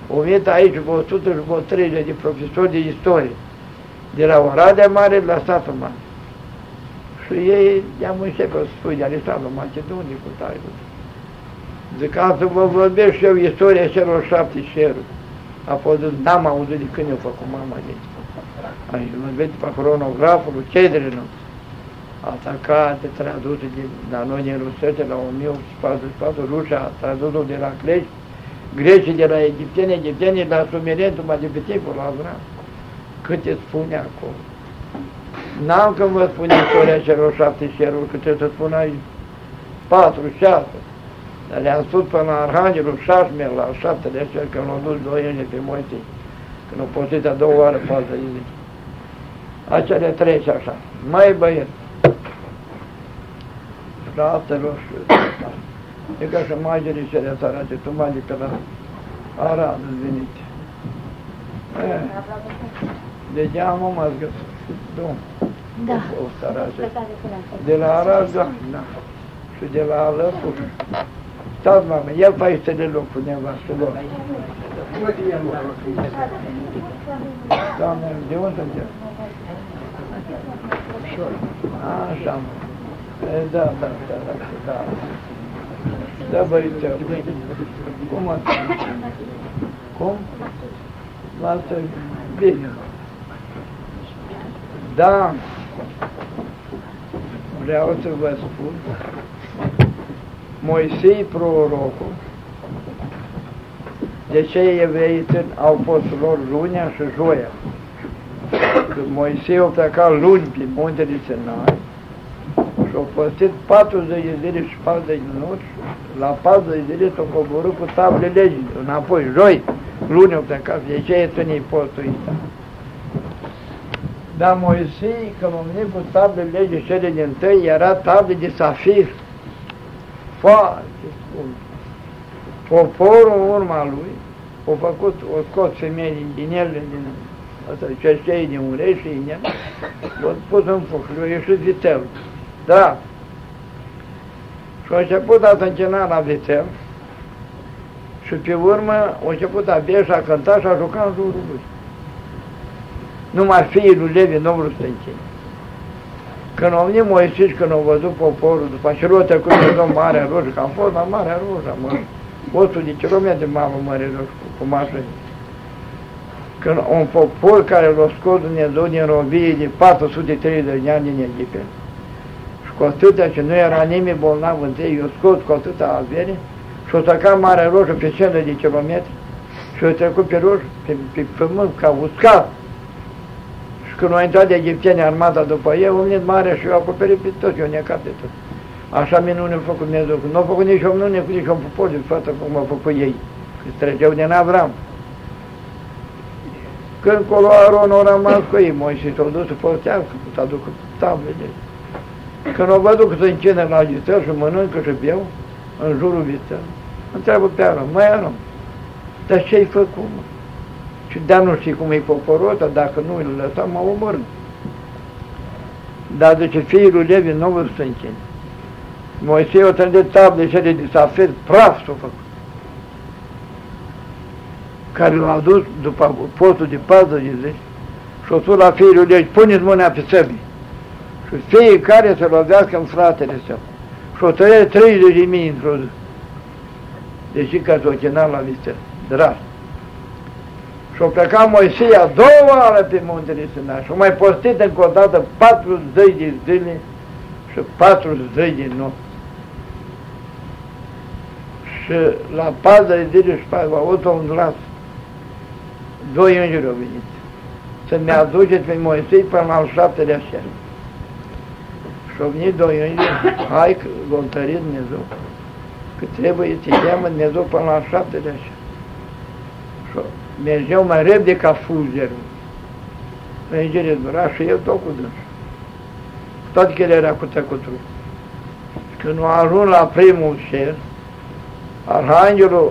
au venit aici cu 130 de profesori de istorie, de la Oradea Mare la Satul Mare. Și ei i-am început să spui de Alexandru Macedoniei cu tare. Zic, ca să vă vorbesc și eu istoria celor 7 ceruri. A fost, n-am auzit de când eu făcut mama de aici. Aici, mă vede pe cronograful Cedrinu. Asta carte tradusă de la noi din Rusete la 1844, Rusia a tradus-o de la grecii de la egipteni la sumereni, numai de pe timpul la Avram. Câte spune acolo. N-am când vă spune istoria celor 7 ceruri, câte să spun aici 4, 6. Dar le-am spus până la Arhanghelul Șașmer, la 7-lea cer, când l-au dus 2 ani pe Moise, când au postit a 2 oară pe altă zi. Acele trece așa. Mai băieți, fratelor și e ca și magere cele sărace, tu mai de pe la Arad îți venite. Degeaba m-ați găsit, domn. Da. O sărace. De la Arad, da. Și de la Alăpuri. Stați, mamă, ia pe aici de loc cu nevastă lor. Doamne, de unde suntem? Așa, mă. Da. Da, băițel. Cum ați? Cum? Lasă, bine. Da. Vreau să vă spun. Moisei prorocul, de ce evreii au fost lor lunea și joia. Când Moisei a plecat luni pe muntele Sinai și a păstit 40 de zile și 40 de minute, la 40 de zile s-a coborât cu table legii, înapoi, joi, luni a plecat, de ce e ținei postul ăsta. Dar Moisei, când a venit cu table legii cele din tăi, era table de safir. Foarte scump. Poporul în urma lui o scos femeii din ele, cercei din urechi și din el, l-a pus în foc și l-a ieșit vițelul. Da. Și a început a se închina la vițel și pe urmă a început a bea și a cânta și a jucat în jurul lui. Numai fiii lui Levi nu vreau să se închine. Când au venit Moise și când au văzut poporul, după ce l-au trecut pe Marea Roșie, că am fost la Marea Roșie, 100 de kilometri m-am în Marea Roșie cu mașini. Când un popor care l-a scos Dumnezeu din robie de 430 de ani din Egipt, și cu atâtea ce nu era nimeni bolnav în ei, i-a scos cu atâta avere, și a tăcat Marea Roșie pe 100 de kilometri, și a trecut pe roșie, pe pământ, ca uscat. Când au intrat de egipteni armata după ei, au venit mare și i-au acoperit pe toți, i-au necat pe toți. Așa minune a făcut Dumnezeu, nu a făcut nici o minune cu nici un popor de față cum au făcut ei, că treceau din Avram. Când colo Aron a rămas cu ei, Moise s-au dus să postească, să aducă tablele. Când au văzut că se încine la vițel și mănâncă și beau, în jurul vițel, întreabă pe Aron, măi Aron, dar ce-ai făcut, mă? Și de-a nu știi cum e poporul ăsta, dacă nu îl lăsam, mă omorând. Dar zice, fiii lui Levi nu vă să închine. Moisei o trădit table cele de safir, praf s-o făcut. Care l-au adus după postul de 40 de zile și o spus la fiii lui Levi, puneți mâna pe săbii. Și fiecare să lovească în fratele său. Și o tăie 30.000 într-o zi. Deci că s-o chinat la vițel, dras. Și-a plecat Moisei a 2 oară pe muntele Sinai și-a mai postit încă o dată 40 de zile și 40 de nopți. Și la 40 de zile și 4 a avut un glas. 2 îngeri au venit. Să-mi aduceți pe Moisei până la al 7-lea cer. Și-au venit 2 îngeri, hai că l-a întărit Dumnezeu, că trebuie să-i cheamă Dumnezeu până la al 7-lea cer. Mergeau mai repede ca fulgerul. Îngerii dura și eu tot cu dânsul. Toate că el era cu tăcutul. Când a ajuns la primul cer, Arhanghelul,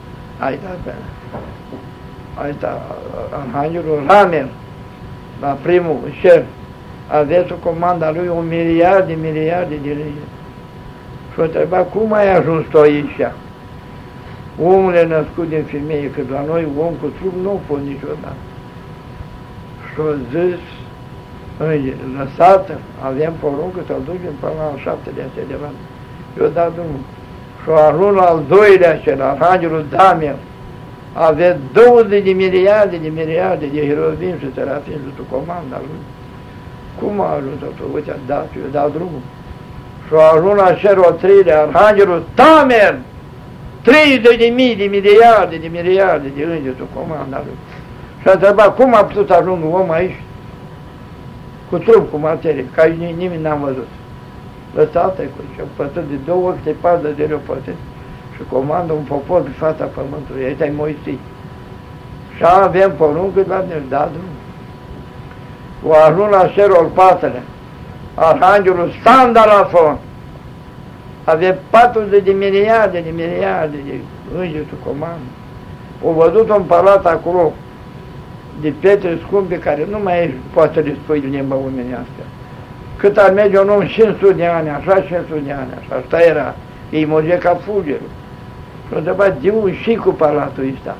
Arhanghelul Ramel, la primul cer, avea sub comanda lui 1 miliard de legi. Și o întreba, cum ai ajuns tu aici? omul e născut din femeie, că la noi om cu trup nu pot niciodată. Și-o zis, lăsată, avem poruncă să-l ducem până la al 7-lea celebrat. Eu dat drumul. Și-o ajung al 2-lea cel, Arhanghelul Damiel, avea 20 de miliarde de heruvim și serafim și sub comanda lui. Cum a ajuns tot? Uite, a dat, eu dat drumul. Și-o ajung la cerul al 3-lea, Arhanghelul Damiel, 30 de miliarde de îngeri sub comanda lui. Și a întrebat, cum a putut să ajungă om aici? Cu trup, cu materie, ca nimeni n-am văzut. Lăsată-i cu și-o pătut de 2 ori, 4 de zile o pătut și comandă un popor pe fața pământului. Ăsta-i Moisie. Și avem poruncă la ne-l da drumul. O ajung la cerul al 4-lea, Arhanghelul Sandalafon, avea 40 de miliarde de îngeri sub comandă. O văzut un palat acolo, de pietre scumpe, care nu mai poate să le spui în limba omenească. Cât ar merge un om 500 de ani, așa 500 de ani, așa, asta era, ei merge ca fulgerul. Și-o întrebat, de unde și cu palatul ăsta?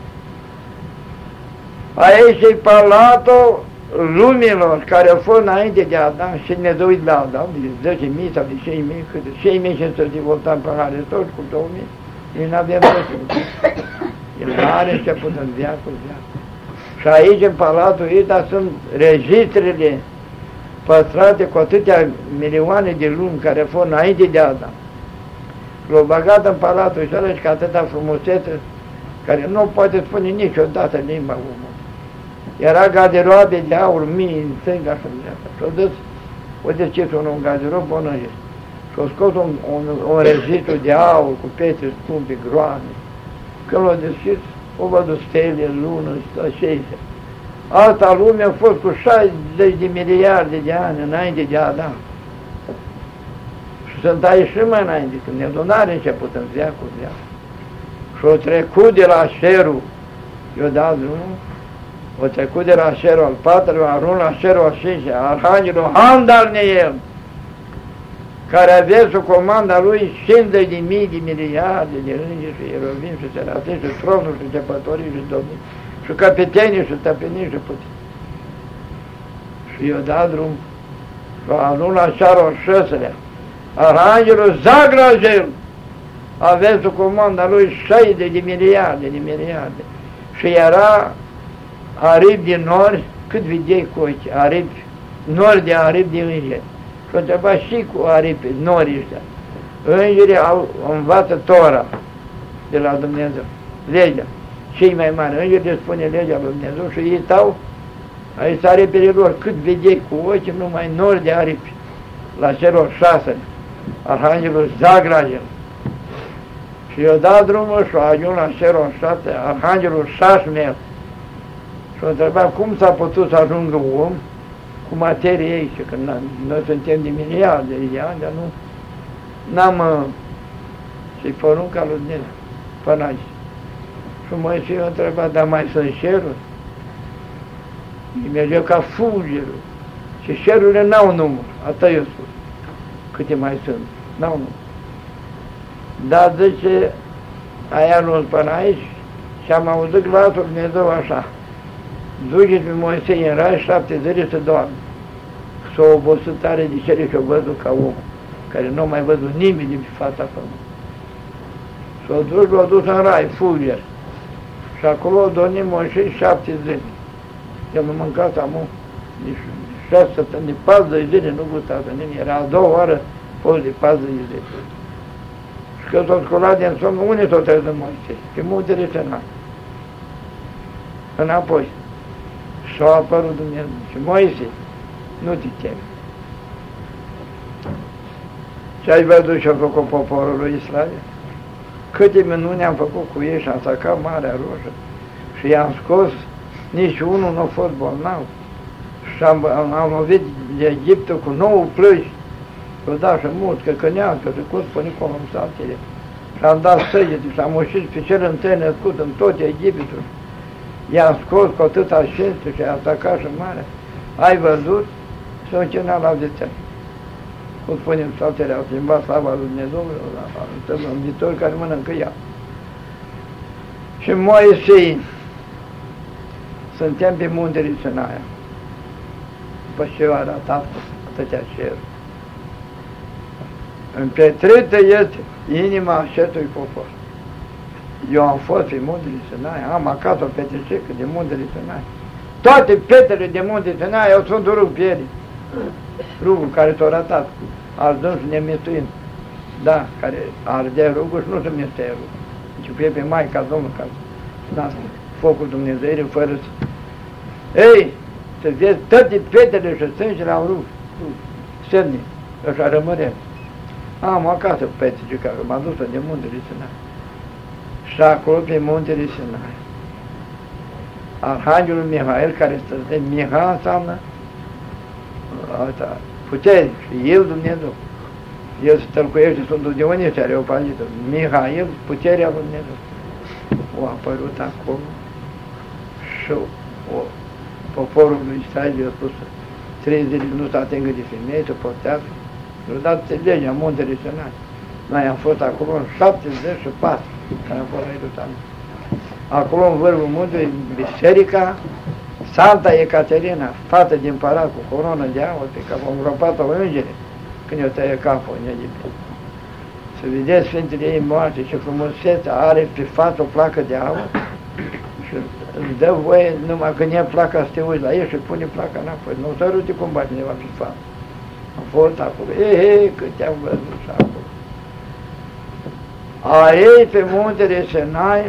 Aici e palatul lumilor care au fost înainte de Adam și Dumnezeu îi la Adam, de 10.000 sau de 6.000, câte 6.500 de voltam pe la Aristotel cu 2.000, ei n-avem răspuns. El n-are început în viacul. Și aici, în palatul ăsta, sunt registrele păstrate cu atâtea milioane de luni care au fost înainte de Adam. L-au băgat în palatul ăsta și cu atâta frumusețe care nu poate spune niciodată limba omului. Era garderobe de aur mii în stânga și în dreapta. Și-o dus, o deschis un garderob bonăiesc. Și-o scos un registru de aur cu pietre scumpe, groane. Când l-a deschis, o văzut stele, lună, șeise. Alta lume a fost cu 60 de miliarde de ani înainte de Adam. Și sunt aici și mai înainte, când Dumnezeu n-are început în veacul. Și-o trecut de la cerul, i-o dat drumul, o trecut de la cerul al 4-lea, arunc la cerul al 5-lea, Arhanghelul Handarniel, care avea sub comanda lui 50 de miliarde de îngeri și ieruvim și serafim și tronuri și cepătorii și domnii și capetenii și tăpenii și putii. Și i-o dat drum și a ajuns la cerul al 6-lea. Arhanghelul Zagrajel avea sub comanda lui 60 de miliarde și era aripi din nori, cât vedeai cu ochi, aripi, nori de aripi de îngeri. Și-o întreba și cu aripi, norii ăștia. Îngerii învață Tora de la Dumnezeu, legea, cei mai mari. Îngerii le spune legea lui Dumnezeu și ei stau, aici aripile lor, cât vedeai cu ochi, numai nori de aripi. La cerul 6, Arhanghelul Zagrajel. Și i-a dat drumul și a ajuns la cerul 7, Arhanghelul Șașmel. Și-o întreba cum s-a putut să ajungă om cu materie aici, că noi suntem de miliarde de ani, dar n-am și porunca lui Dumnezeu până aici. Și Moisie a întrebat, dar mai sunt ceruri? Îi mergeau ca fulgerul. Și cerurile n-au număr, atât eu spus. Câte mai sunt, n-au număr. Dar zice, aia nu până aici și am auzit glasul Dumnezeu așa. Duceți pe Moisie în rai 7 zile să doarme. S-a obosit tare de cele și-o văzut ca om, care nu mai văzut nimeni din fața pământului. S-a dus în rai, fulger. Și acolo a dormit Moisie 7 zile. El nu mâncat amu, nici 6 săptămâni, de 40 zile nu gustase nimic. Era a doua oară, fost de 40 zile. Și că s-a sculat din somn, unde s-a trezit Moisie? Pe muntele Sinai. Înapoi. Și-a apărut Dumnezeu. Și Moisie, nu te temi. Ce ai văzut și-a făcut poporul lui Israel? Câte minuni am făcut cu ei și am sacat Marea Roșie. Și i-am scos, nici unul nu a fost bolnav. Și am lovit de Egiptul cu 9 plăci. Și-o dat și mulți, că cănească, și cus pe Nicolomsatele. Și am dat săgete și am ușit pe cel întâi născut în tot Egiptul. I-am scos cu atâta știință și i-a atacat și mare. Ai văzut? S-a închinat la vițel. Cum spunem satele, au schimbat slava lui Dumnezeu în viitor care mănâncă ea. Și Moise, suntem pe muntele Sinaia, după ce a arătat atâtea ceruri. Împetrită este inima acestui popor. Eu am fost pe muntele Sinaia, am acasă o petrececă de muntele Sinaia. Toate petele de muntele Sinaia au sunt rug pieri. Rugul care s-a ratat, al dânsul nemistuind. Da, care ardea rugul și nu se mistuie rugul. Deci fie pe Maica Domnul, ca să focul Dumnezeirii fără să... Ei, să vezi toate petele și sângele au rug, semne, așa rămâne. Am acasă petele care m-a dus de muntele Sinaia. Și acolo pe muntele Sinaia. Arhanghelul Mihail, care stătea, Miha înseamnă asta, putere și El Dumnezeu. El se tălcuiește Sfântul Dionisie, are o pagită. Mihail, puterea lui Dumnezeu. O apărut acolo și poporul lui Israel i-a spus 3 zile nu s-a atingă de femei, să postească. Și-a dat legea muntele Sinai. Noi am fost acolo în 74, care am fost la Ierusalim. Acolo în vârful muntelui, biserica Santa Ecaterina, fată din împărat cu coronă de aur, pe care au îngropat-o îngere când i-o tăie capul în Egipt. Să vedeți Sfintele ei moarte, ce frumusețe are pe față o placă de aur și îți dă voie numai când e placa să te uiți la ei și pune placa înapoi. Nu se rute cum bate cineva pe față. Am fost acolo, cât te-am văzut și acolo. A ei pe muntele Sinai,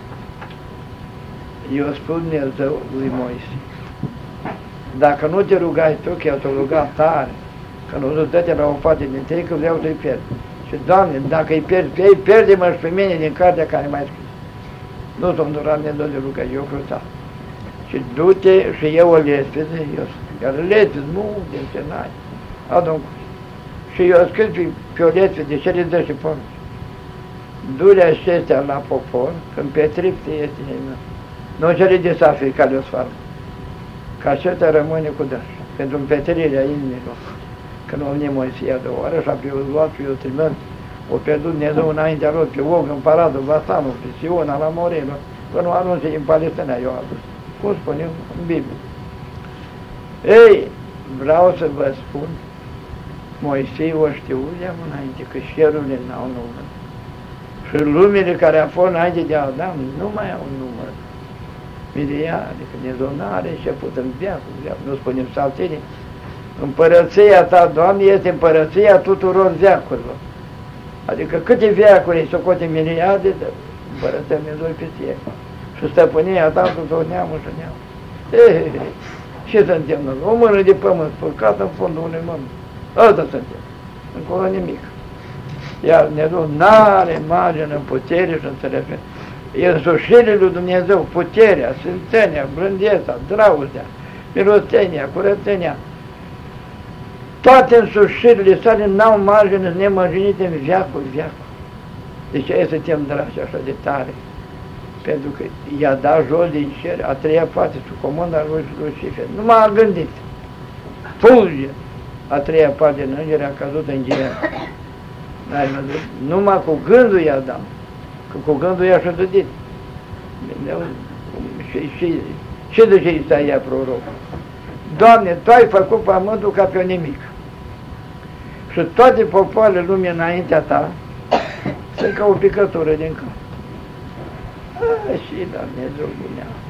i-a spus Dumnezeu lui Moise, dacă nu te rugai tu, că eu te-o ruga tare, că nu te dă-te la o parte din tăi, că vreau să-i pierd. Și, Doamne, dacă îi pierzi pe ei, pierde-mă și pe mine din cartea care m-ai scris. Nu s-o îndurat Dumnezeu de ruga, eu cruțat. Și du-te și eu o lespeze, iar lespeze, nu din Sinai. Adunc. Și eu scris pe o lespeze, ce le dă și porunci. Du-le acestea la popor, când pe tripte este nimeni. Nu cele de safir care o sfarmă. Că acesta rămâne cu dâns. Pentru împetrirea inimilor. Că nu vine Moise ia 2 ore, așa pe o luat, pe o trimit, o pierdut Dumnezeu înaintea lor, pe Og, împăratul, vasalul, pe Siona, la Morelor, până nu anunțe în Palestina, eu adus. Cum spunem în Biblie. Ei, vreau să vă spun, Moise o știu de înainte, că șerurile n-au număr. Și lumile care a fost înainte de Adam nu mai au număr. Miliarde, că Dumnezeu n-are început în veacul, nu spunem saltire. Împărăția ta, Doamne, este împărăția tuturor veacurilor. Adică câte veacuri socote miliarde, împărăția Dumnezeu pe ție. Și stăpânia ta tuturor neamul și neamul. Ce suntem noi? O mână de pământ, spurcată în fundul unui mământ. Ăsta suntem. Încolo nimic. Iar Dumnezeu n-are margine în putere și înțelepciune. E însușirea lui Dumnezeu, puterea, sfințenia, blândeța, dragostea, milostenia, curățenia. Toate însușirile sale n-au margine nemărginite în veacul. Deci ei suntem dragi așa de tare. Pentru că i-a dat jos din cer, a 3-a parte sub comanda lui Lucifer. Nu m-a gândit. Fulge! A 3-a parte din îngeri a căzut în ghirea. Numai cu gândul i-a dat. Că cu gândul i-a șădădit. Și de ce Isaia prorocul? Doamne, Tu ai făcut pământul ca pe o nimic. Și toate popoarele lumii înaintea Ta sunt ca o picătură din cap. Și la Dumnezeu bunea.